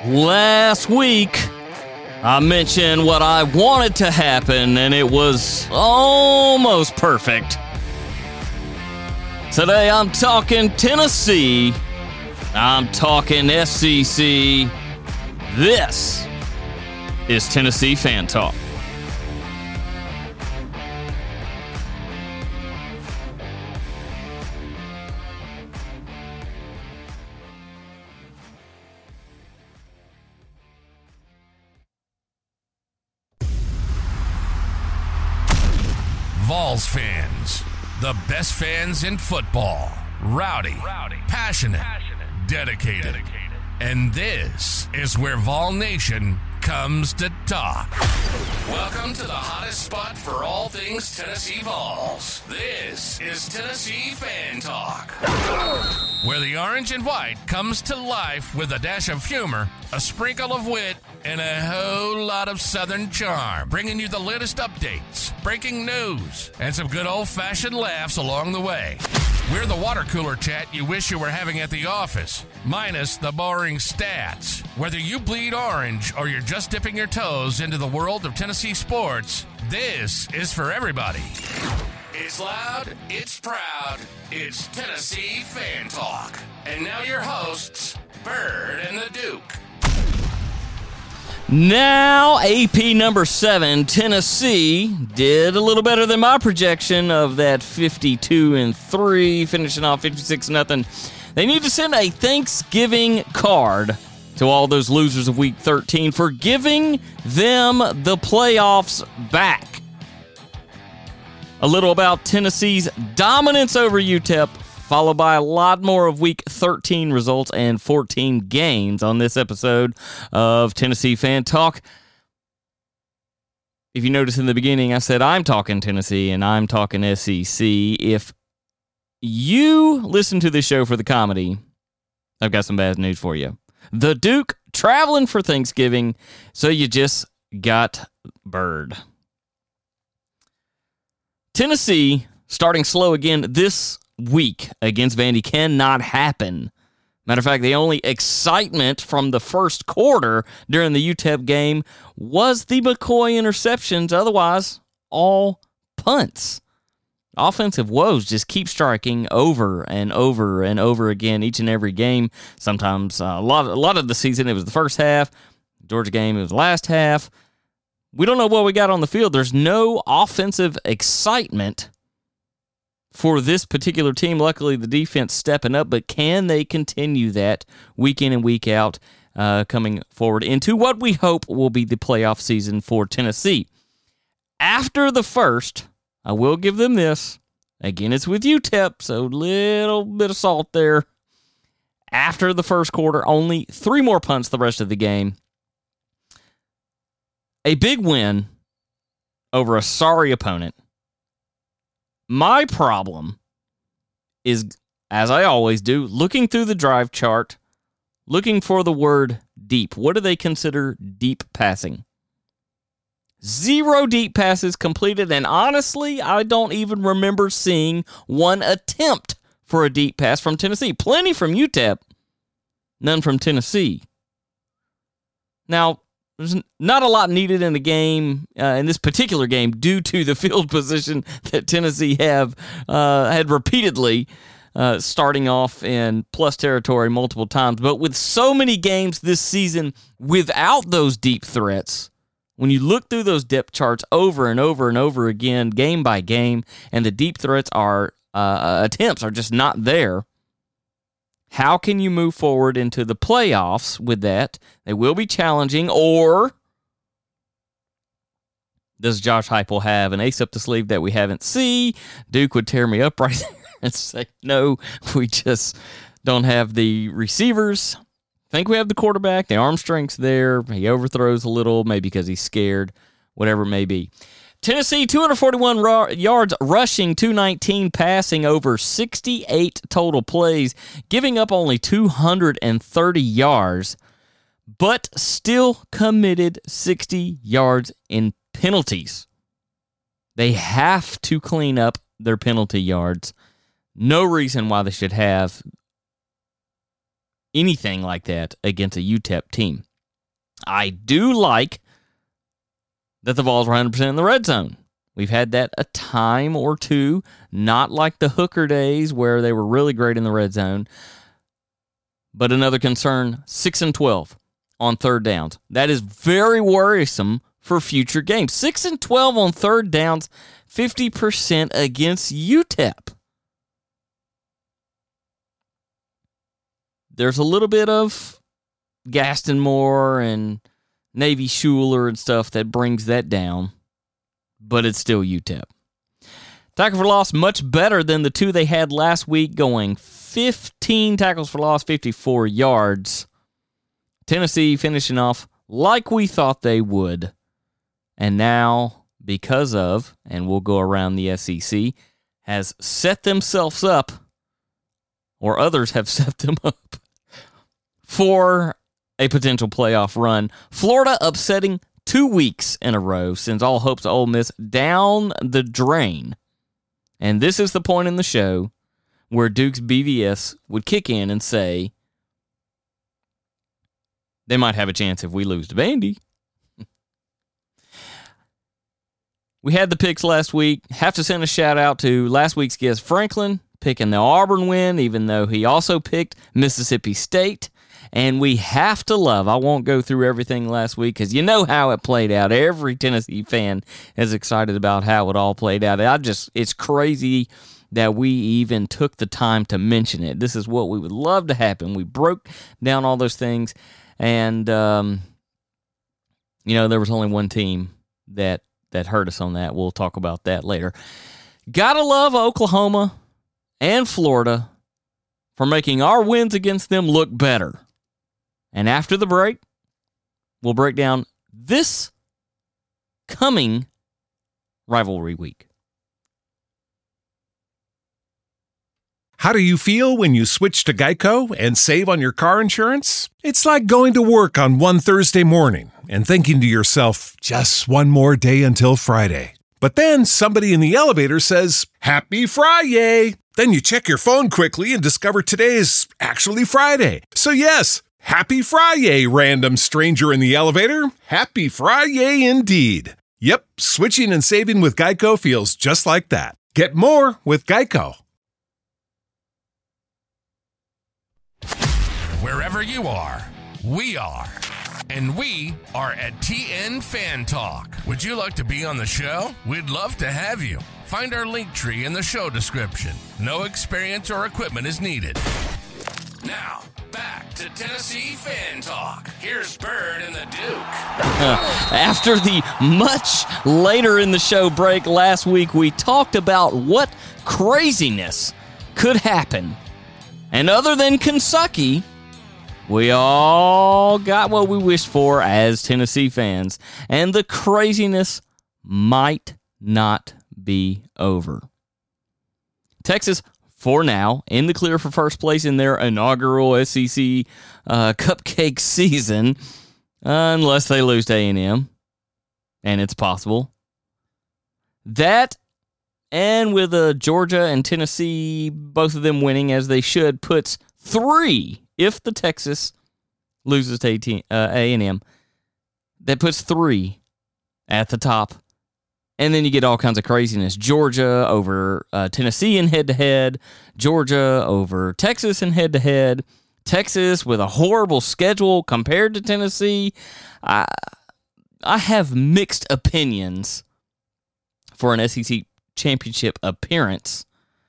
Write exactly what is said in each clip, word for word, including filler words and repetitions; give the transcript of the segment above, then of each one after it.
Last week, I mentioned what I wanted to happen, and it was almost perfect. Today, I'm talking Tennessee. I'm talking S E C. This is Tennessee Fan Talk. Vols fans, the best fans in football. Rowdy, Rowdy. Passionate, Passionate. Dedicated. Dedicated. And this is where Vol Nation comes to talk. Welcome to the hottest spot for all things Tennessee Vols. This is Tennessee Fan Talk, where the orange and white comes to life with a dash of humor, a sprinkle of wit, and a whole lot of Southern charm, bringing you the latest updates, breaking news, and some good old-fashioned laughs along the way. We're the water cooler chat you wish you were having at the office, minus the boring stats. Whether you bleed orange or you're just dipping your toes into the world of Tennessee sports, this is for everybody. It's loud, it's proud, it's Tennessee Fan Talk. And now your hosts, Bird and the Duke. Now, A P number seven, Tennessee did a little better than my projection of that fifty-two and three, finishing off fifty-six nothing. They need to send a Thanksgiving card to all those losers of Week thirteen for giving them the playoffs back. A little about Tennessee's dominance over U T E P, followed by a lot more of Week thirteen results and fourteen gains on this episode of Tennessee Fan Talk. If you notice in the beginning, I said I'm talking Tennessee and I'm talking S E C. If you listen to this show for the comedy, I've got some bad news for you. The Duke traveling for Thanksgiving, so you just got Bird. Tennessee starting slow again this week against Vandy cannot happen. Matter of fact, the only excitement from the first quarter during the U T E P game was the McCoy interceptions. Otherwise, all punts. Offensive woes just keep striking over and over and over again each and every game. Sometimes uh, a lot, a lot of the season, it was the first half. Georgia game, it was the last half. We don't know what we got on the field. There's no offensive excitement for this particular team. Luckily, the defense stepping up, but can they continue that week in and week out uh, coming forward into what we hope will be the playoff season for Tennessee? After the first, I will give them this. Again, it's with U T E P, so a little bit of salt there. After the first quarter, only three more punts the rest of the game. A big win over a sorry opponent. My problem is, as I always do, looking through the drive chart, looking for the word deep. What do they consider deep passing? Zero deep passes completed, and honestly, I don't even remember seeing one attempt for a deep pass from Tennessee. Plenty from U T E P, none from Tennessee. Now, there's not a lot needed in the game, uh, in this particular game, due to the field position that Tennessee have uh, had repeatedly uh, starting off in plus territory multiple times. But with so many games this season without those deep threats, when you look through those depth charts over and over and over again, game by game, and the deep threats are uh, attempts are just not there, how can you move forward into the playoffs with that? They will be challenging, or does Josh Heupel have an ace up the sleeve that we haven't seen? Duke would tear me up right there and say, no, we just don't have the receivers. I think we have the quarterback. The arm strength's there. He overthrows a little, maybe because he's scared, whatever it may be. Tennessee, two hundred forty-one ra- yards rushing, two nineteen passing, over sixty-eight total plays, giving up only two hundred thirty yards, but still committed sixty yards in penalties. They have to clean up their penalty yards. No reason why they should have anything like that against a U T E P team. I do like that the Vols were one hundred percent in the red zone. We've had that a time or two, not like the Hooker days where they were really great in the red zone. But another concern, six and twelve on third downs. That is very worrisome for future games. six and twelve on third downs, fifty percent against U T E P. There's a little bit of Gaston Moore and Navy Schuler and stuff that brings that down, but it's still U T E P. Tackle for loss, much better than the two they had last week, going fifteen tackles for loss, fifty-four yards. Tennessee finishing off like we thought they would. And now, because of, and we'll go around the S E C, has set themselves up, or others have set them up, for a potential playoff run. Florida upsetting two weeks in a row sends all hopes of Ole Miss down the drain. And this is the point in the show where Duke's B V S would kick in and say, they might have a chance if we lose to Vandy. We had the picks last week. Have to send a shout out to last week's guest, Franklin, picking the Auburn win, even though he also picked Mississippi State. And we have to love, I won't go through everything last week because you know how it played out. Every Tennessee fan is excited about how it all played out. I just, it's crazy that we even took the time to mention it. This is what we would love to happen. We broke down all those things. And, um, you know, there was only one team that, that hurt us on that. We'll talk about that later. Gotta love Oklahoma and Florida for making our wins against them look better. And after the break, we'll break down this coming rivalry week. How do you feel when you switch to Geico and save on your car insurance? It's like going to work on one Thursday morning and thinking to yourself, just one more day until Friday. But then somebody in the elevator says, Happy Friday! Then you check your phone quickly and discover today is actually Friday. So yes, Happy Friday, random stranger in the elevator. Happy Friday indeed. Yep, switching and saving with Geico feels just like that. Get more with Geico. Wherever you are, we are. And we are at T N Fan Talk. Would you like to be on the show? We'd love to have you. Find our link tree in the show description. No experience or equipment is needed. Now, back to Tennessee Fan Talk. Here's Bird and the Duke. Uh, after the much later in the show break last week, we talked about what craziness could happen. And other than Kentucky, we all got what we wished for as Tennessee fans. And the craziness might not be over. Texas, for now, in the clear for first place in their inaugural S E C uh, cupcake season, uh, unless they lose to A and M, and it's possible. That, and with uh, Georgia and Tennessee, both of them winning as they should, puts three, if the Texas loses to A and M, that puts three at the top. And then you get all kinds of craziness. Georgia over uh, Tennessee in head-to-head. Georgia over Texas in head-to-head. Texas with a horrible schedule compared to Tennessee. I, I have mixed opinions for an S E C championship appearance.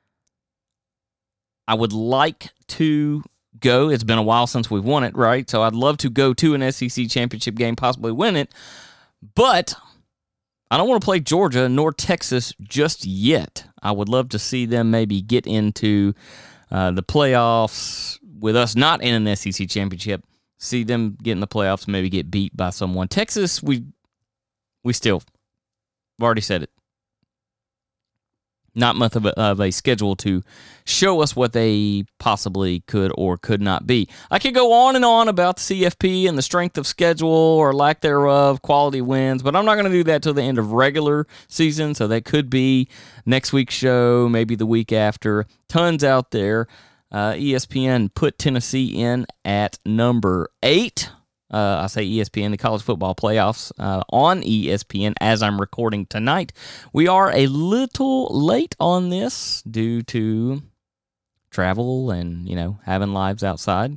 I would like to go. It's been a while since we've won it, right? So I'd love to go to an S E C championship game, possibly win it. But I don't want to play Georgia nor Texas just yet. I would love to see them maybe get into uh, the playoffs with us not in an S E C championship. See them get in the playoffs, maybe get beat by someone. Texas, we we still, I've already said it, not much of a, of a schedule to show us what they possibly could or could not be. I could go on and on about the C F P and the strength of schedule or lack thereof, quality wins, but I'm not going to do that till the end of regular season, so that could be next week's show, maybe the week after. Tons out there. Uh, E S P N put Tennessee in at number eight Uh, I say E S P N, the college football playoffs uh, on E S P N as I'm recording tonight. We are a little late on this due to travel and, you know, having lives outside.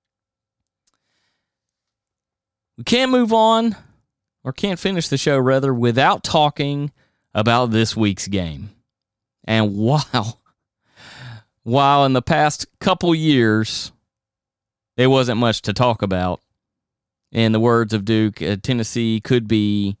We can't move on, or can't finish the show, rather, without talking about this week's game. And wow, while in the past couple years, there wasn't much to talk about, in the words of Duke, uh, Tennessee could be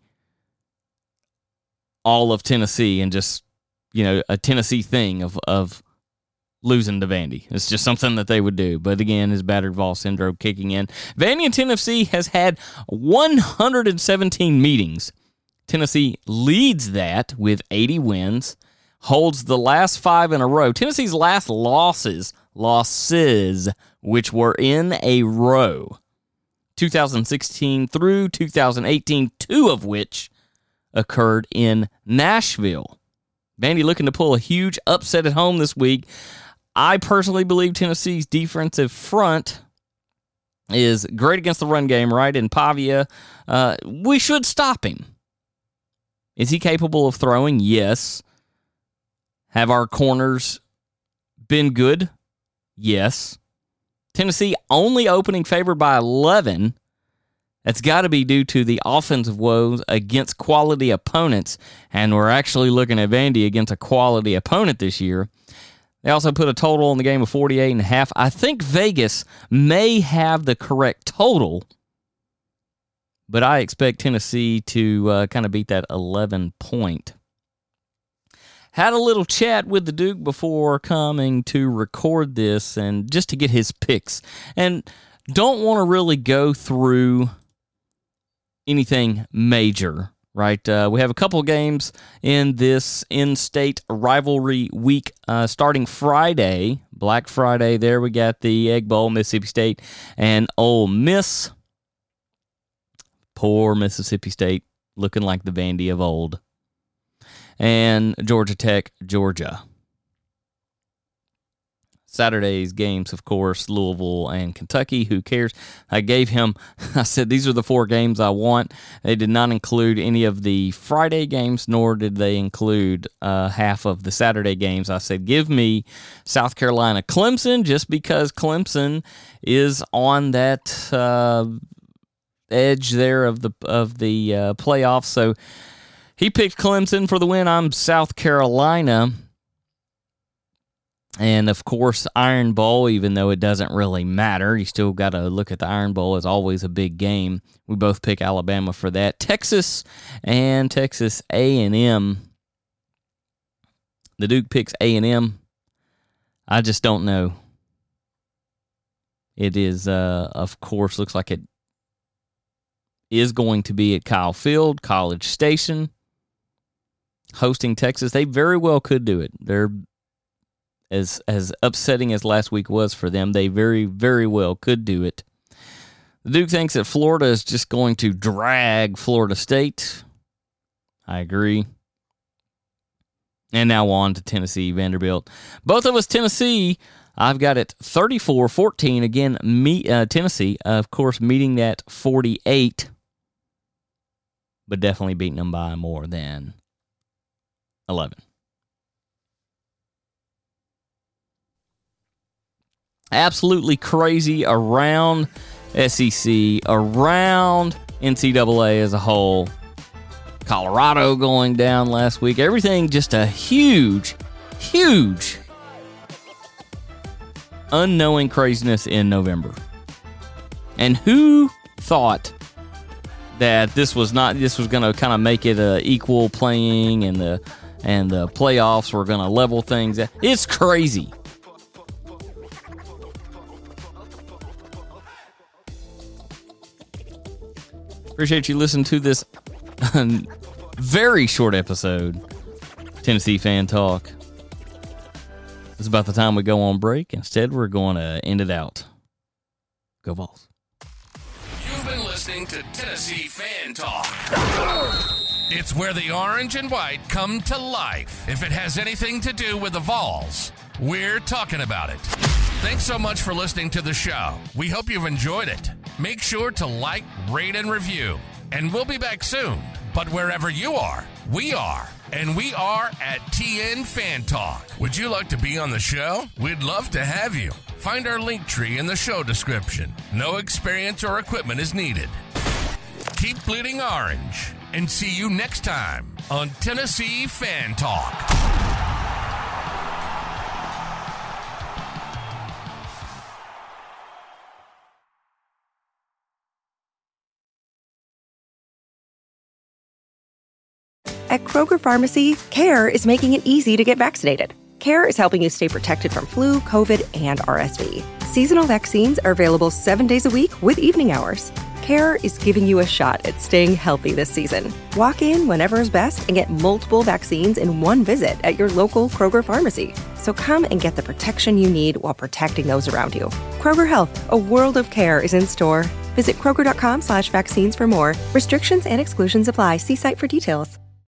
all of Tennessee and just, you know, a Tennessee thing of, of losing to Vandy. It's just something that they would do. But again, his battered Vol syndrome kicking in. Vandy and Tennessee has had one hundred seventeen meetings. Tennessee leads that with eighty wins, holds the last five in a row. Tennessee's last losses, losses, which were in a row, two thousand sixteen through two thousand eighteen, two of which occurred in Nashville. Vandy looking to pull a huge upset at home this week. I personally believe Tennessee's defensive front is great against the run game, right? And Pavia, uh, we should stop him. Is he capable of throwing? Yes. Have our corners been good? Yes. Tennessee only opening favored by eleven. That's got to be due to the offensive woes against quality opponents, and we're actually looking at Vandy against a quality opponent this year. They also put a total in the game of forty-eight and a half. I think Vegas may have the correct total, but I expect Tennessee to uh, kind of beat that eleven point. Had a little chat with the Duke before coming to record this, and just to get his picks. And don't want to really go through anything major, right? Uh, we have a couple games in this in-state rivalry week uh, starting Friday, Black Friday. There we got the Egg Bowl, Mississippi State and Ole Miss. Poor Mississippi State, looking like the Vandy of old. And Georgia Tech, Georgia. Saturday's games, of course, Louisville and Kentucky. Who cares? I gave him, I said, these are the four games I want. They did not include any of the Friday games, nor did they include uh, half of the Saturday games. I said, give me South Carolina, Clemson, just because Clemson is on that uh, edge there of the, of the uh, playoffs. So he picked Clemson for the win. I'm South Carolina. And, of course, Iron Bowl, even though it doesn't really matter, you still got to look at the Iron Bowl as always a big game. We both pick Alabama for that. Texas and Texas A and M. The Duke picks A and M. I just don't know. It is, uh, of course, looks like it is going to be at Kyle Field, College Station, hosting Texas. They very well could do it. They're As as upsetting as last week was for them, they very, very well could do it. The Duke thinks that Florida is just going to drag Florida State. I agree. And now on to Tennessee, Vanderbilt. Both of us, Tennessee, I've got it thirty-four fourteen. Again, me, uh, Tennessee, uh, of course, meeting that forty-eight, but definitely beating them by more than eleven. Absolutely crazy around S E C, around N C double A as a whole. Colorado going down last week. Everything just a huge, huge unknowing craziness in November. And who thought that this was not this was going to kind of make it a equal playing and the and the playoffs were going to level things out? It's crazy. Appreciate you listening to this very short episode, Tennessee Fan Talk. It's about the time we go on break. Instead, we're going to end it out. Go Vols. You've been listening to Tennessee Fan Talk. It's where the orange and white come to life. If it has anything to do with the Vols, we're talking about it. Thanks so much for listening to the show. We hope you've enjoyed it. Make sure to like, rate, and review. And we'll be back soon. But wherever you are, we are. And we are at T N Fan Talk. Would you like to be on the show? We'd love to have you. Find our link tree in the show description. No experience or equipment is needed. Keep bleeding orange. And see you next time on Tennessee Fan Talk. At Kroger Pharmacy, CARE is making it easy to get vaccinated. CARE is helping you stay protected from flu, COVID, and R S V. Seasonal vaccines are available seven days a week with evening hours. CARE is giving you a shot at staying healthy this season. Walk in whenever is best and get multiple vaccines in one visit at your local Kroger Pharmacy. So come and get the protection you need while protecting those around you. Kroger Health, a world of care is in store. Visit Kroger.com slash vaccines for more. Restrictions and exclusions apply. See site for details.